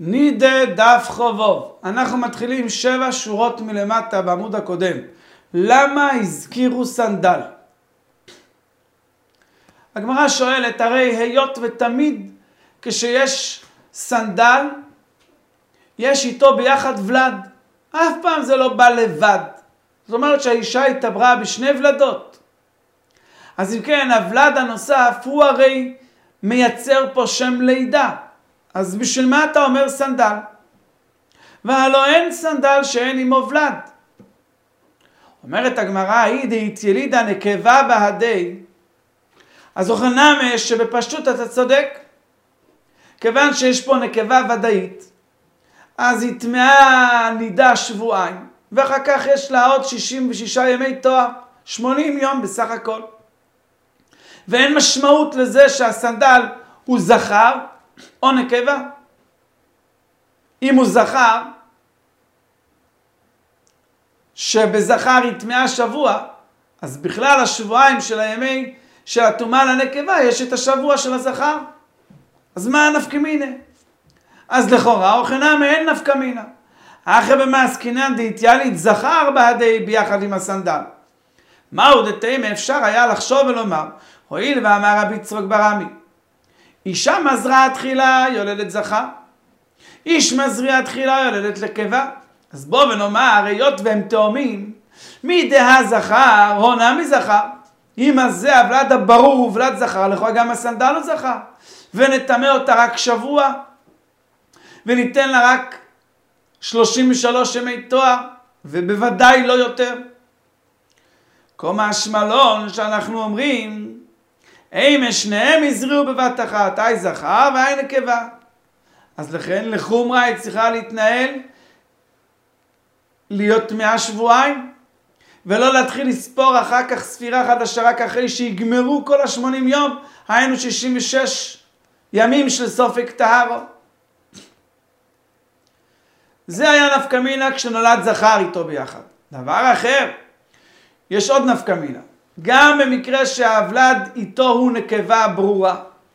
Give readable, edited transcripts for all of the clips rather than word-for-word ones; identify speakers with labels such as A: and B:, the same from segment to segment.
A: נידה דף חובוב. אנחנו מתחילים 7 שורות מלמטה בעמוד הקודם. למה הזכירו סנדל? הגמרא שואלת, הרי היות ותמיד כשיש סנדל, יש איתו ביחד ולד. אף פעם זה לא בא לבד. זאת אומרת שהאישה התעברה בשני ולדות. אז אם כן, הוולד הנוסף הוא הרי מייצר פה שם לידה. אז בשביל מה אתה אומר סנדל? והלא אין סנדל שאין עמו ולד. אומרת הגמרא, אידית ילידה נקבה בהדי. אז אוכנמה שבפשטות אתה צודק. כיוון שיש פה נקבה ודאית, אז היא טמאה נידה שבועיים, ואחר כך יש לה עוד 66 ימי תואר, 80 יום בסך הכל. ואין משמעות לזה שהסנדל הוא זכר או נקבה. אם הוא זכר, שבזכר היא טמאה שבוע, אז בכלל השבועיים של הימי של הטומאה לנקבה יש את השבוע של הזכר. אז מה הנפקא מינה? אז לכאורה אוכנמה אין נפקא מינה. אחרי במעסקינן דאיתיאלית זכר בהדי ביחד עם הסנדל. מהו דתימה? אפשר היה לחשוב ולומר, הואיל ואמר רבי יצחק ברמי, אישה מזרעה תחילה יולדת זכר, איש מזריע תחילה יולדת נקבה. אז בוא ונאמר, היות והם תאומים, מי דהה זכר הונה מזכר. אם אז זה הוולד הברור הוא ולד זכר, לכאורה גם הסנדל הוא זכר. ונטמא אותה רק שבוע, וניתן לה רק 33 ימי תואר, ובוודאי לא יותר. כמו השמלון שאנחנו אומרים, אם שניהם הזריעו בבת אחת, אי זכר ואי נקבה. אז לכן לחומרה היא צריכה להתנהל, להיות 100 שבועיים, ולא להתחיל לספור אחר כך ספירה חדשה רק אחרי שיגמרו כל ה-80 יום, היינו 66 ימים של סופק טהרו. זה היה נפקא מינה כשנולד זכר איתו ביחד. דבר אחר, יש עוד נפקא מינה. גם במקרה שהוולד איתו הוא נקבה ברורה.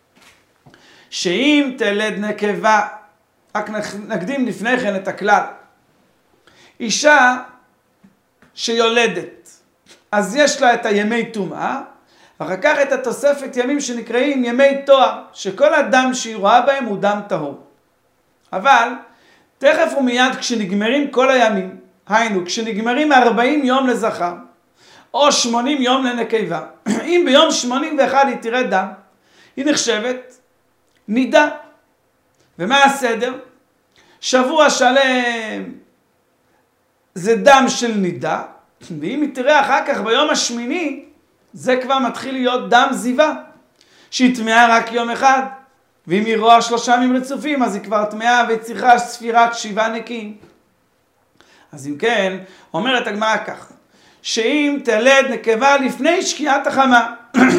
A: שאם תלד נקבה, רק נקדים לפני כן את הכלל. אישה שיולדת, אז יש לה את הימי טומאה, ואחר כך את התוספת ימים שנקראים ימי תואר, שכל אדם שהיא רואה בהם הוא דם טהור. אבל תכף ומיד כשנגמרים כל הימים, היינו כשנגמרים 40 יום לזכר, או 80 יום לנקבה, אם ביום 81 היא תראה דם, היא נחשבת נידה. ומה הסדר? שבוע שלם זה דם של נידה, ואם היא תראה אחר כך ביום השמיני, זה כבר מתחיל להיות דם זיווה, שהיא טמאה רק יום אחד, ואם היא רואה 3 ימים רצופים, אז היא כבר טמאה וצריכה ספירת 7 נקיים. אז אם כן, אומרת הגמרא כך, שאם תלד נקבה לפני שקיעת החמה,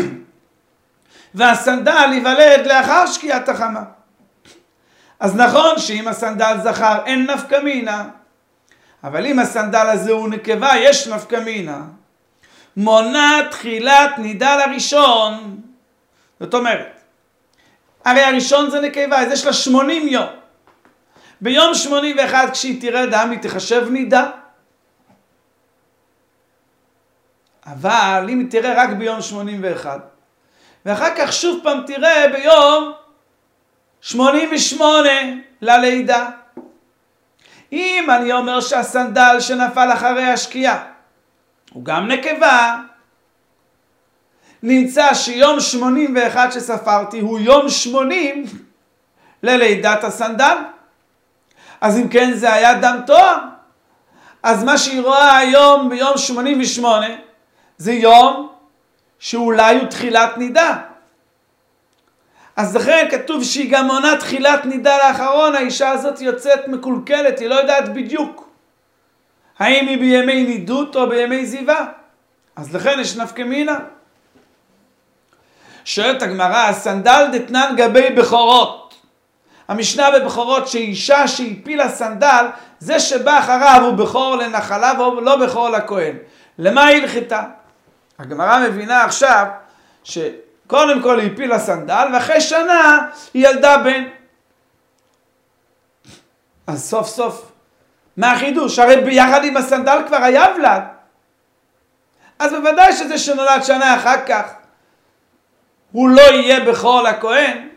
A: והסנדל ייוולד לאחר שקיעת החמה. אז נכון שאם הסנדל זכר אין נפקא מינה, אבל אם הסנדל הזה הוא נקבה יש נפקא מינה. מונה תחילת נידה לראשון. זאת אומרת, הרי הראשון זה נקבה, אז יש לה 80 יום. ביום 81 כשהיא תראה דם היא תחשב נידה. אבל אם היא תראה רק ביום 81, ואחר כך שוב פעם תראה ביום 88 ללידה. אם אני אומר שהסנדל שנפל אחרי השקיעה הוא גם נקבה, נמצא שיום 81 שספרתי הוא יום 80 ללידת הסנדל. אז אם כן זה היה דם תואר, אז מה שהיא רואה היום ביום 88 זה יום שאולי הוא תחילת נידה. אז לכן כתוב שהיא גם עונה תחילת נידה לאחרון. האישה הזאת יוצאת מקולקלת, היא לא יודעת בדיוק האם היא בימי נידות או בימי זיווה. אז לכן יש נפקא מינה. שואלת הגמרא, הסנדל דתנן גבי בכורות. המשנה בבכורות שאישה שהפילה סנדל, זה שבא אחריו הוא בכור לנחלה ולא בכור לכהן. למה היא הלכתה? הגמרא מבינה עכשיו שקודם כל היא הפילה סנדל, ואחרי שנה היא ילדה בן. אז סוף סוף, מה החידוש? הרי ביחד עם הסנדל כבר היה ולד. אז בוודאי שזה שנולד שנה אחר כך, הוא לא יהיה בכור לכהן.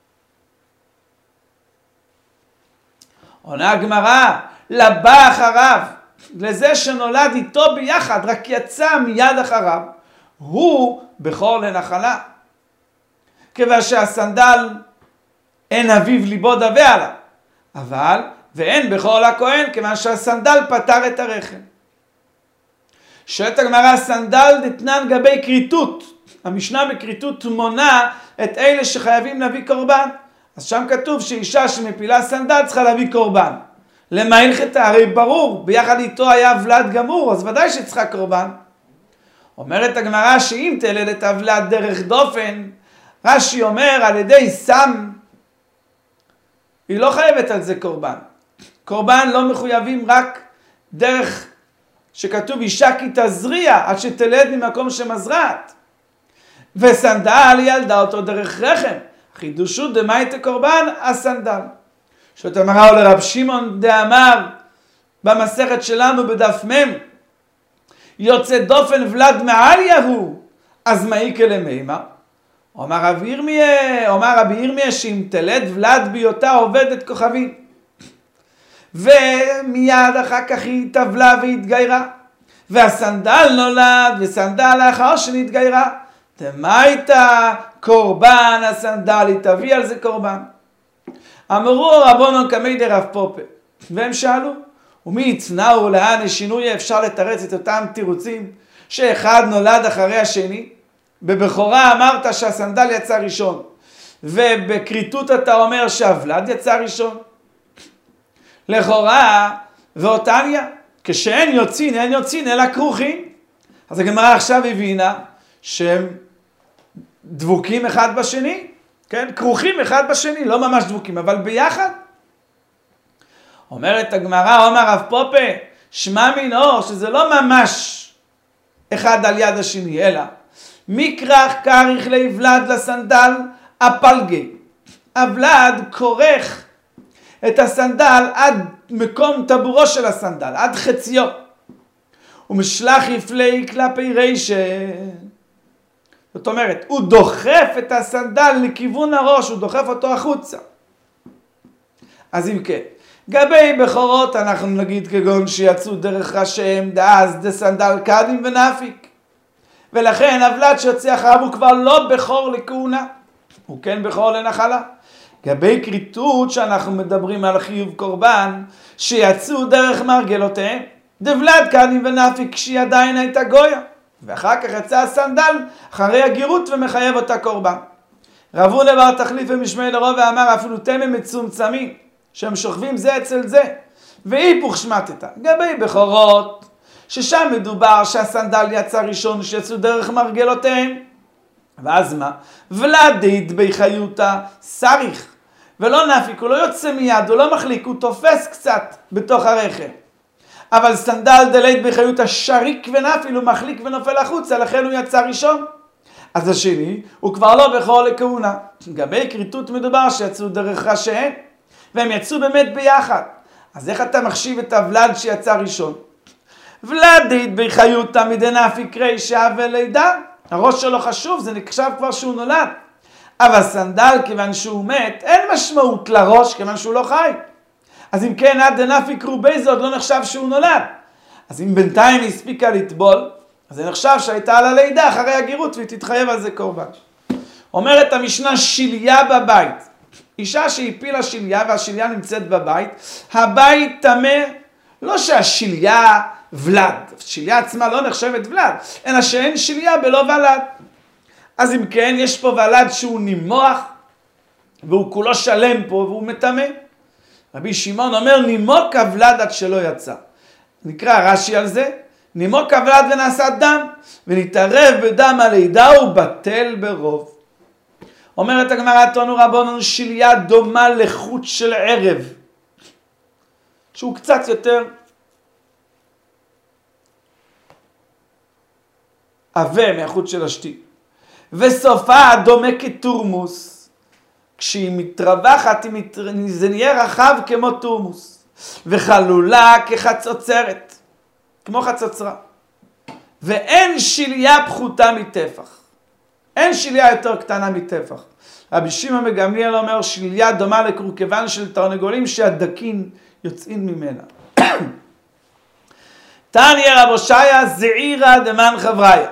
A: עונה הגמרא, לבא אחריו, לזה שנולד איתו ביחד, רק יצא מיד אחריו, הוא בכור לנחלה. כיוון שהסנדל אין אביו ליבו דווה עליו, אבל ואין בכור לכהן, כיוון שהסנדל פטר את הרחם. שואלת הגמרא, הסנדל דתנן גבי כריתות. המשנה בכריתות מונה את אלה שחייבים להביא קורבן. אז שם כתוב שאישה שמפילה סנדל צריכה להביא קורבן. למה הלכתה? הרי ברור, ביחד איתו היה ולד גמור, אז ודאי שצריכה קורבן. אומרת הגמרא שאם תלד את הוולד דרך דופן, רש"י אומר על ידי סם, היא לא חייבת על זה קורבן. קורבן לא מחויבים רק דרך שכתוב אישה כי תזריע עד שתלד ממקום שמזרעת. וסנדל ילדה אותו דרך רחם. חידושו דמייטה קורבן הסנדל. שאת אמרה לרב שמעון דאמר במסכת שלנו בדף מ' יוצא דופן ולד מעליה הוא, אז מאיקה למימה? אומר רבי ירמיה שאם תלד ולד בהיותה עובדת כוכבים, ומיד אחר כך היא טבלה והתגיירה, והסנדל נולד וסנדל לאחר שנתגיירה, דמייטה קורבן הסנדל, היא תביא על זה קורבן. אמרו רבונון קמי דרב פופה, והם שאלו, ומי יצנעו לאן שינוי אפשר לתרץ את אותם תירוצים שאחד נולד אחרי השני? בבכורה אמרת שהסנדל יצא ראשון, ובקריטות אתה אומר שהוולד יצא ראשון. לכאורה ואותניה, כשאין יוצין אין יוצין אלא כרוכין. אז הגמרא עכשיו הבינה שהם דבוקים אחד בשני, כן? כרוכים אחד בשני, לא ממש דבוקים, אבל ביחד. אומרת הגמרא, אומר רב פופה, שמע מינו, שזה לא ממש אחד על יד השני, אלא מקרח קריך להוולד לסנדל הפלגי. הוולד כורך את הסנדל עד מקום טבורו של הסנדל, עד חציו. ומשלח יפלי כלפי רישה. זאת אומרת, הוא דוחף את הסנדל לכיוון הראש, הוא דוחף אותו החוצה. אז אם כן, גבי בכורות אנחנו נגיד כגון שיצאו דרך ראשיהם דאז דסנדל קדים ונפיק. ולכן הוולד שיוצא אחריו הוא כבר לא בכור לכהונה, הוא כן בכור לנחלה. גבי כריתות שאנחנו מדברים על חיוב קורבן, שיצאו דרך מרגלותיהם, דוולד קדים ונפיק כשהיא עדיין הייתה גויה. ואחר כך יצא הסנדל אחרי הגירות ומחייב אותה קורבן. רב הונא בר תחליף ומשמעאל לרוב ואמר אפילו תמם מצומצמים שהם שוכבים זה אצל זה והיפוך שמטתא. גבי בכורות ששם מדובר שהסנדל יצא ראשון שיצאו דרך מרגלותיהם, ואז מה? ולדית בחיותא סריך ולא נפיק, הוא לא יוצא מיד, הוא לא מחליק, הוא תופס קצת בתוך הרחם. אבל סנדל דלית בחיותא שריק ונפיל, הוא מחליק ונופל החוצה, לכן הוא יצא ראשון. אז השני הוא כבר לא בכור לכהונה. גבי כריתות מדובר שיצאו דרך ראשיהם והם יצאו באמת ביחד. אז איך אתה מחשיב את הוולד שיצא ראשון? ולדית בחיותא מדנפיק רישא ולידה, הראש שלו חשוב, זה נחשב כבר שהוא נולד. אבל סנדל כיוון שהוא מת אין משמעות לראש כיוון שהוא לא חי. אז אם כן עד דנפיק רובי זה עוד לא נחשב שהוא נולד. אז אם בינתיים היא הספיקה לטבול, אז זה נחשב שהייתה על הלידה אחרי הגירות והיא תתחייב על זה קורבן. אומרת המשנה שליה בבית, אישה שהפילה שליה והשליה נמצאת בבית, הבית טמא, לא שהשליה ולד, השליה עצמה לא נחשבת ולד, אלא שאין שליה בלא ולד. אז אם כן יש פה ולד שהוא נימוח והוא כולו שלם פה והוא מטמא. רבי שמעון אומר נימוק הוולד עד שלא יצא. נקרא רש"י על זה, נימוק הוולד ונעשה דם, ונתערב בדם הלידה ובטל ברוב. אומרת הגמרא תנו רבונן שליה דומה לחוט של ערב, שהוא קצת יותר עבה מהחוט של השתי. וסופה דומה כתורמוס, כשהיא מתרווחת זה נהיה רחב כמו תורמוס. וחלולה כחצוצרת, כמו חצוצרה. ואין שליה פחותה מטפח. אין שליה יותר קטנה מטפח. רבי שמעון בן גמליאל אומר, שליה דומה לקורקבן של תרנגולים שהדקים יוצאים ממנה. תניא רב הושעיה זעירא דמן חבריה.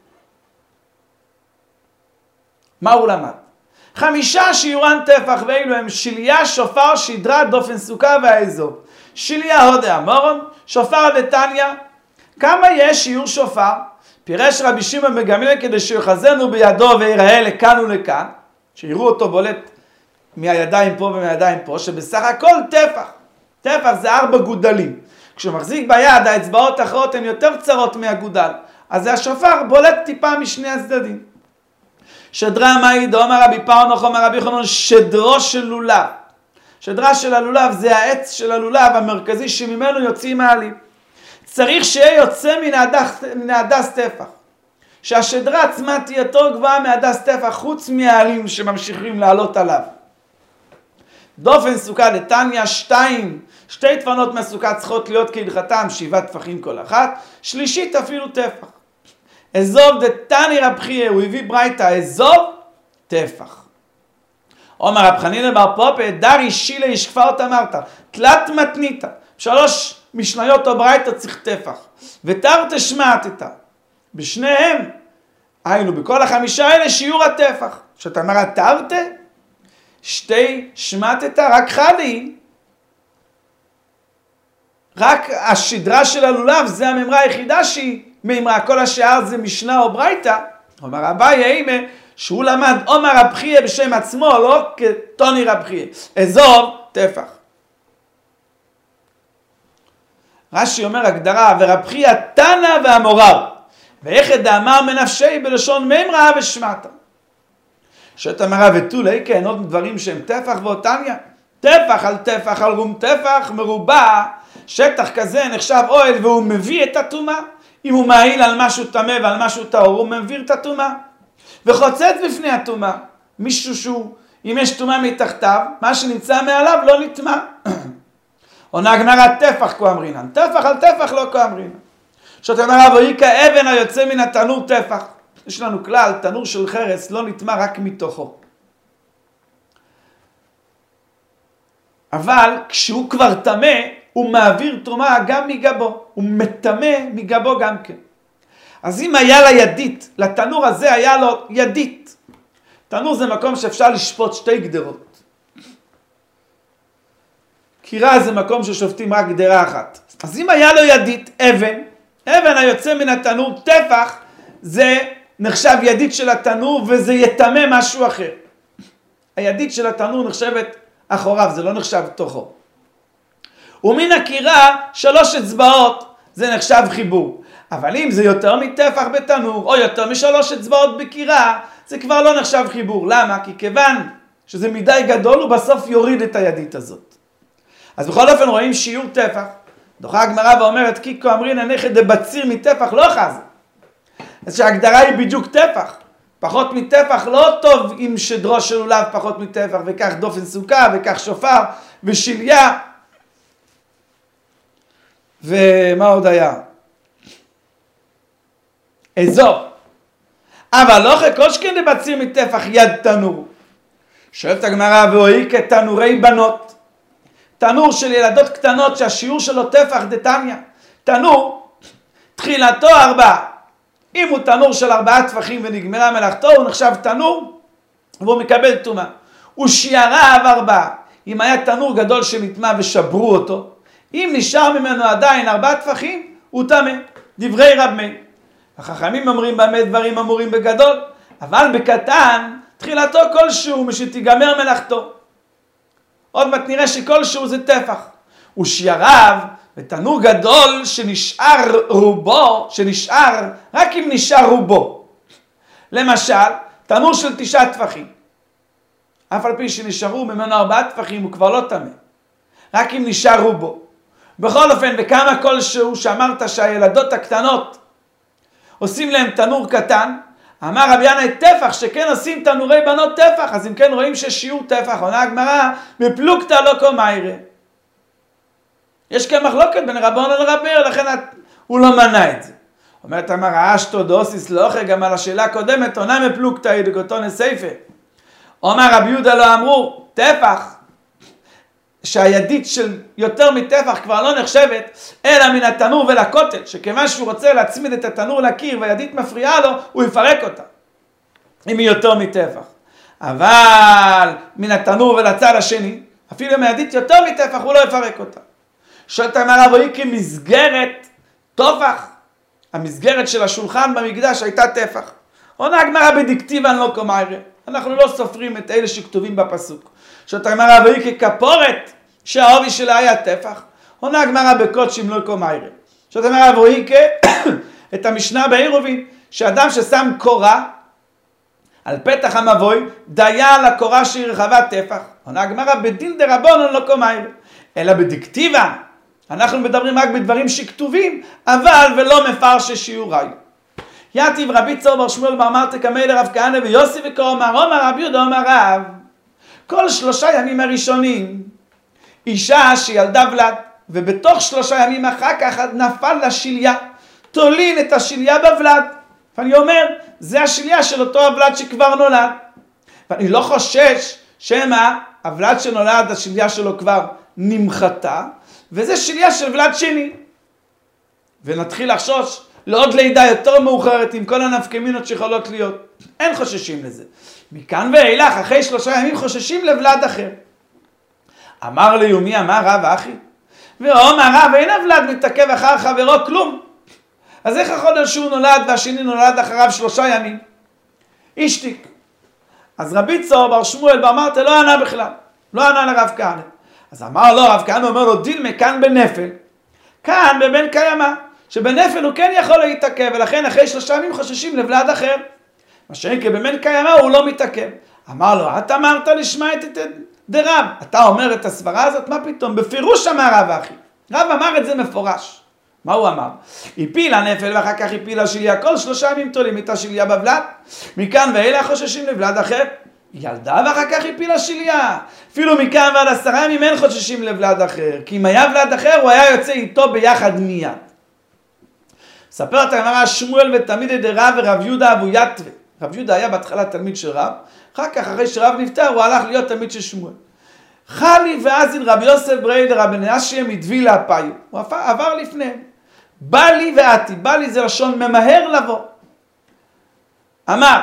A: מה הוא למד? 5 שיעורן טפח, ואילו הם שליה, שופר, שדרה, דופן סוכה והאזוב. שליה הודה אמורון, שופר דתניא. כמה יש שיעור שופר? פירש רבי שמעון בן גמליאל כדי שיחזנו בידו ויראה לכאן ולכאן, שיראו אותו בולט מהידיים פה ומהידיים פה, שבסך הכל טפח. טפח זה 4 גודלים. כשהוא מחזיק ביד, האצבעות האחרות הן יותר קצרות מהגודל. אז השופר בולט טיפה משני הצדדים. שדרה מעיד, אומר רבי פרנוך, אומר רבי חנון, שדרו של לולב. שדרה של הלולב זה העץ של הלולב המרכזי שממנו יוצאים העלים. צריך שיהיה יוצא מן ההדס טפח. שהשדרה עצמה תהיה יותר גבוהה מהדס טפח, חוץ מהעלים שממשיכים לעלות עליו. דופן סוכה דתניא 2, 2 דפנות מהסוכה צריכות להיות כהלכתם 7 טפחים כל אחת, שלישית אפילו טפח. אזוב דתני רב חייא, הוא הביא ברייתא, אזוב טפח. אומר רב חנינא בר פופא, דרי שילה ישכפרת אמרת, תלת מתניתא, 3 משניות או ברייתא צריך טפח. ותרתי שמעתתא, בשניהם, היינו בכל 5 האלה שיעור הטפח. שאתה אומר תרתי, 2 שמעתתא, רק חדי. רק השדרה של הלולב זה הממרה היחידה שהיא מימרה, כל השאר זה משנה או ברייתא. אומר אביי אימא שהוא למד אומר רב חייא בשם עצמו, לא כתוני רב חייא. אזוב טפח. רש"י אומר הגדרה, ורב חייא תנא ואמורר, ואיכא דאמר מנפשי בלשון מימרא ושמעתא. שאתה מראה ותולי, כן, עוד דברים שהם טפח ואותניה. טפח על טפח על רום טפח מרובע, שטח כזה נחשב אוהל והוא מביא את הטומאה. אם הוא מעיל על משהו טמא ועל משהו טהור, הוא מביא את הטומאה. וחוצץ בפני הטומאה. מישהו שהוא, אם יש טומאה מתחתיו, מה שנמצא מעליו לא נטמא. עונה הגמרא טפח כה אמרינן. טפח על טפח לא כה אמרינן. שאתה אומר, אבוי כאבן היוצא מן התנור טפח. יש לנו כלל, תנור של חרס לא נטמא רק מתוכו. אבל כשהוא כבר טמא, הוא מעביר טומאה גם מגבו. הוא מטמא מגבו גם כן. אז אם היה לה ידית, לתנור הזה היה לו ידית. תנור זה מקום שאפשר לשפוט 2 גדרות. קירה זה מקום ששופטים רק גדרה אחת. אז אם היה לו ידית, אבן היוצא מן התנור, טפח, זה נחשב ידית של התנור וזה יטמא משהו אחר. הידית של התנור נחשבת אחוריו, זה לא נחשב תוכו. ומן הקירה 3 אצבעות, זה נחשב חיבור. אבל אם זה יותר מטפח בתנור, או יותר מ3 אצבעות בקירה, זה כבר לא נחשב חיבור. למה? כי כיוון שזה מדי גדול, הוא בסוף יוריד את הידית הזאת. אז בכל אופן רואים שיעור טפח. דוחה הגמרא ואומרת, כי כה אמרינן איכא דבציר מטפח לא חז. אז שההגדרה היא בדיוק טפח. פחות מטפח לא טוב עם שדרו של לולב פחות מטפח, וכך דופן סוכה, וכך שופר, ושליה. ומה עוד היה? אזוב. אבל לא חקושכן דבציר מטפח יד תנור. שואלת הגמרא, ואוהי כתנורי בנות. תנור של ילדות קטנות שהשיעור שלו טפח דתניא. תנור, תחילתו 4. אם הוא תנור של 4 טפחים ונגמרה מלאכתו, הוא נחשב תנור והוא מקבל טומאה. ושייריו 4. אם היה תנור גדול שנטמא ושברו אותו, אם נשאר ממנו עדיין 4 טפחים, הוא טמא. דברי רב מאיר. החכמים אומרים במה דברים אמורים בגדול, אבל בקטן תחילתו כלשהו משתיגמר מלאכתו. עוד מעט נראה שכלשהו זה טפח. ושייריו ותנור גדול שנשאר רובו, שנשאר רק אם נשאר רובו. למשל, תנור של 9 טפחים. אף על פי שנשארו ממנו 4 טפחים הוא כבר לא טמא. רק אם נשאר רובו. בכל אופן, וכמה כלשהו שאמרת שהילדות הקטנות עושים להם תנור קטן, אמר רבי ינאי טפח שכן עושים תנורי בנות טפח, אז אם כן רואים ששיעור טפח, עונה הגמרא בפלוגתא לא קומיירא. יש כאן מחלוקת בין רבון לרבר, לכן הוא לא מנע את זה. אומרת אמר, אשתו דוסיס לוחה, גם על השאלה הקודמת, עונה מפלוגתא ידגותו נסייפה. אומר רבי יהודה לא אמרו, טפח, שהידית של יותר מטפח כבר לא נחשבת, אלא מן התנור ולקוטל, שכיוון שהוא רוצה להצמיד את התנור לקיר והידית מפריעה לו, הוא יפרק אותה, אם היא יותר מטפח. אבל מן התנור ולצד השני, אפילו אם הידית יותר מטפח, הוא לא יפרק אותה. שואלת אמרה רבי כמסגרת טופח, המסגרת של השולחן במקדש הייתה טפח. עונה הגמרא בדיקטיבן לא קומיירה. אנחנו לא סופרים את אלה שכתובים בפסוק. שואלת הגמרא רבי ככפורת שהעובי שלה היה טפח. עונה הגמרא בקודשים לא קומיירה. שואלת הגמרא רבי את המשנה בעירובין, שאדם ששם קורה על פתח המבוי, דיה על הקורה שהיא רחבה טפח. עונה הגמרא בדין דרבנן לא קומיירה. אלא בדיקטיבה. אנחנו מדברים רק בדברים שכתובים, אבל ולא מפרש שיעורי. יתיב רבי צור בר שמואל בר מרתק המי לרב כהנא ויוסי וקורמר, אומר רבי יהודה אומר רב, כל 3 ימים הראשונים, אישה שילדה ולד, ובתוך 3 ימים אחר כך נפל לה שליה, תולין את השליה בוולד. ואני אומר, זה השליה של אותו הוולד שכבר נולד. ואני לא חושש שמה הוולד שנולד, השליה שלו כבר נמחתה, וזה שליה של ולד שני. ונתחיל לחשוש לעוד לידה יותר מאוחרת עם כל הנפקמינות שיכולות להיות. אין חוששים לזה. מכאן ואילך, אחרי 3 ימים חוששים לוולד אחר. אמר ליומי, אמר רב אחי, ואומר רב, אין הוולד מתעכב אחר חברו כלום. אז איך יכול להיות שהוא נולד והשני נולד אחריו 3 ימים? השתיק. אז רבי צור בר שמואל בר מרתק לא ענה בכלל. לא ענה לרב כהנא. אז אמר לו, רב כהנא אומר לו, דילמה כאן בנפל, כאן בבן קיימא, שבנפל הוא כן יכול להתעכב, ולכן אחרי 3 ימים חוששים לוולד אחר. מה שאין כי בבן קיימא הוא לא מתעכב. אמר לו, אתה אמרת לשמע את דרב, אתה אומר את הסברה הזאת, מה פתאום? בפירוש אמר רב אחי. רב אמר את זה מפורש. מה הוא אמר? הפילה נפל ואחר כך הפילה שליה, כל 3 ימים תולים את השליה בוולד, מכאן ואלה חוששים לוולד אחר. ילדה ואחר כך הפילה שליה. אפילו מכאן ועד 10 ימים אין חוששים לוולד אחר. כי אם היה ולד אחר, הוא היה יוצא איתו ביחד מיד. ספרת הגמרא שמואל ותלמידי דרב ורב יהודה אבו יתווה. רב יהודה היה בהתחלה תלמיד של רב. אחר כך, אחרי שרב נפטר, הוא הלך להיות תלמיד של שמואל. חלי ואזין רב יוסף ברי דרב מנשיה מדבילה פאיו. הוא עבר לפניהם. בא לי ואתי. בא לי זה לשון ממהר לבוא. אמר,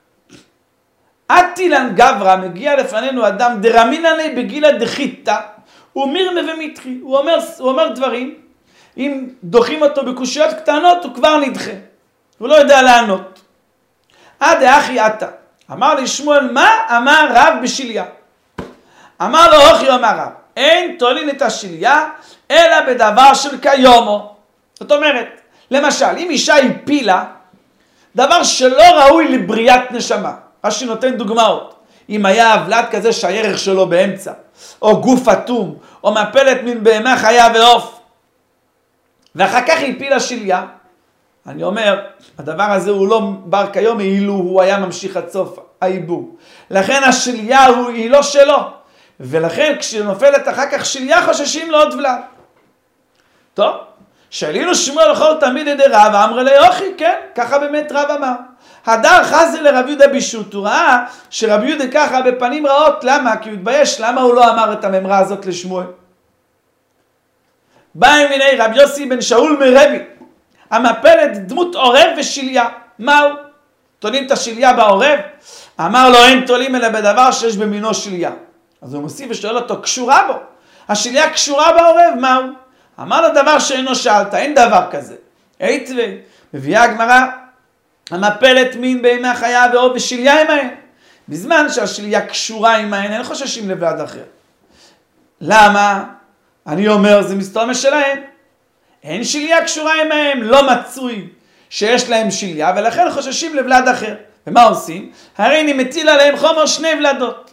A: אטילן גברא, מגיע לפנינו אדם דרמינן לי בגילה דחיתא, הוא מירמה ומתחי, הוא אומר דברים, אם דוחים אותו בקושיות קטנות הוא כבר נדחה, הוא לא יודע לענות. עד אחי אתה, אמר לי שמואל, מה אמר רב בשליה? אמר לו אוכי אמר רב, אין תולין את השליה אלא בדבר של כיומו. זאת אומרת, למשל, אם אישה הפילה דבר שלא ראוי לבריאת נשמה, רש"י נותן דוגמאות. אם היה הוולד כזה שהירך שלו באמצע, או גוף אטום, או מפלת מן בהמה חיה ועוף, ואחר כך הפילה שליה, אני אומר, הדבר הזה הוא לא בר כיום, אילו הוא היה ממשיך עד סוף העיבור. לכן השליה היא לא שלו, ולכן כשנופלת אחר כך שליה חוששים לעוד ולד. טוב, שאלינו שמואל לכל תלמידי דרב, אמר לי אוכי, כן, ככה באמת רב אמר. הדר חזי לרב יהודה בישות, הוא ראה שרב יהודה ככה בפנים רעות, למה? כי הוא התבייש, למה הוא לא אמר את הממרה הזאת לשמואל? בא מיני רב יוסי בן שאול מרבי, המפלת דמות עורב ושליה, מהו? תולים את השליה בעורב? אמר לו, אין תולים אלא בדבר שיש במינו שליה. אז הוא מוסיף ושואל אותו, קשורה בו? השליה קשורה בעורב, מהו? אמר לו דבר שאינו שאלת, אין דבר כזה. היתווה, מביאה הגמרא, המפלת מין בהמה חיה ועוף ושליה עמהן. בזמן שהשליה קשורה עמהן, אין חוששים לוולד אחר. למה? אני אומר, זה מסתום שלהם. אין שליה קשורה עמהם, לא מצוי שיש להם שליה, ולכן חוששים לוולד אחר. ומה עושים? הרי אני מטיל עליהם חומר 2 ולדות.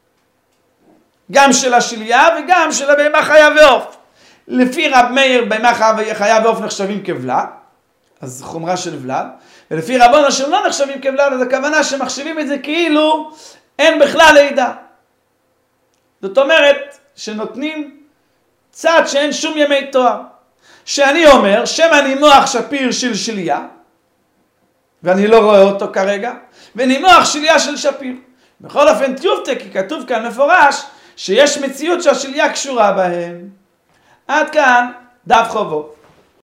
A: גם של השליה וגם של הבהמה חיה ועוף. לפי רב מאיר, בהמה חיה ועוף נחשבים כוולד, אז חומרה של ולד, ולפי רבנו שהם לא נחשבים כוולד, אז הכוונה שמחשבים את זה כאילו אין בכלל לידה. זאת אומרת שנותנים צד שאין שום ימי תואר. שאני אומר, שם הנימוח שפיר של שליה, ואני לא רואה אותו כרגע, ונימוח שליה של שפיר. בכל אופן טיובטה, כי כתוב כאן מפורש, שיש מציאות שהשליה קשורה בהם. עד כאן דף חובו.